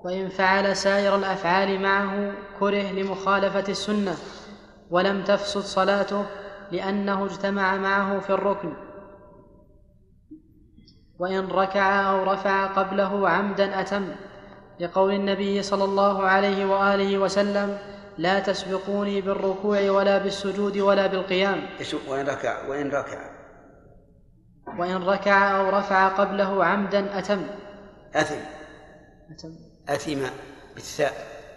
وإن فعل سائر الأفعال معه كره لمخالفة السنة ولم تفسد صلاته لأنه اجتمع معه في الركن. وإن ركع أو رفع قبله عمدا أتم، لقول النبي صلى الله عليه وآله وسلم: لا تسبقوني بالركوع ولا بالسجود ولا بالقيام. وإن ركع أو رفع قبله عمدا أتم. أثم بالثاء.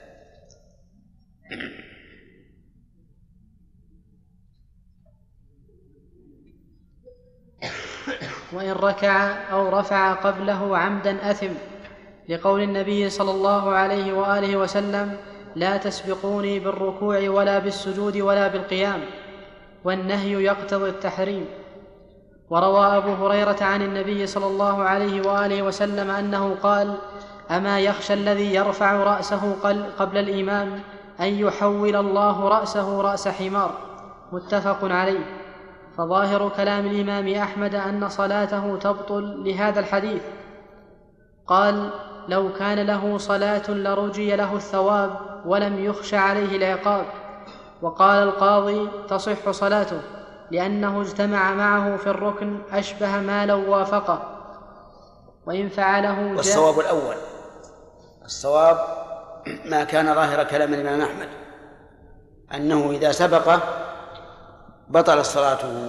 وإن ركع أو رفع قبله عمدا أثم، لقول النبي صلى الله عليه وآله وسلم: لا تسبقوني بالركوع ولا بالسجود ولا بالقيام، والنهي يقتضي التحريم. وروى أبو هريرة عن النبي صلى الله عليه وآله وسلم أنه قال: أما يخشى الذي يرفع رأسه قبل الإمام أن يحول الله رأسه رأس حمار. متفق عليه. فظاهر كلام الإمام أحمد أن صلاته تبطل لهذا الحديث. قال: لو كان له صلاة لرجي له الثواب ولم يخش عليه العقاب. وقال القاضي: تصح صلاته لأنه اجتمع معه في الركن أشبه ما لو وافقه. وإن فعله والصواب الأول، الصواب ما كان ظاهر كلام الإمام أحمد أنه إذا سبقه بطل صلاته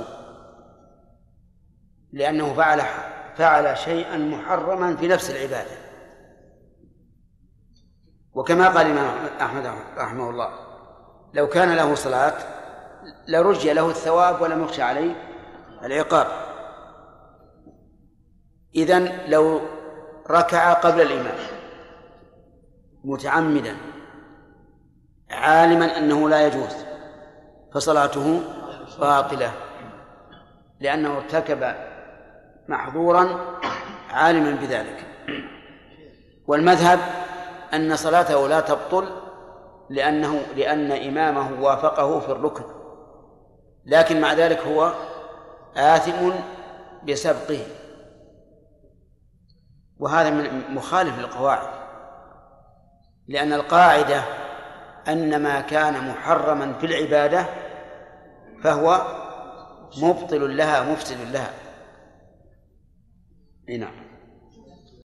لأنه فعل شيئا محرما في نفس العبادة. وكما قال الإمام أحمد رحمه الله: لو كان له صلاة لرجي له الثواب ولم يخشى عليه العقاب. إذن لو ركع قبل الإمام متعمدا عالما أنه لا يجوز فصلاته باطلة، لأنه ارتكب محظورا عالما بذلك. والمذهب أن صلاته لا تبطل لأن إمامه وافقه في الركن، لكن مع ذلك هو آثم بسبقه، وهذا مخالف للقواعد، لأن القاعدة أن ما كان محرما في العبادة فهو مبطل لها مفسد لها. نعم.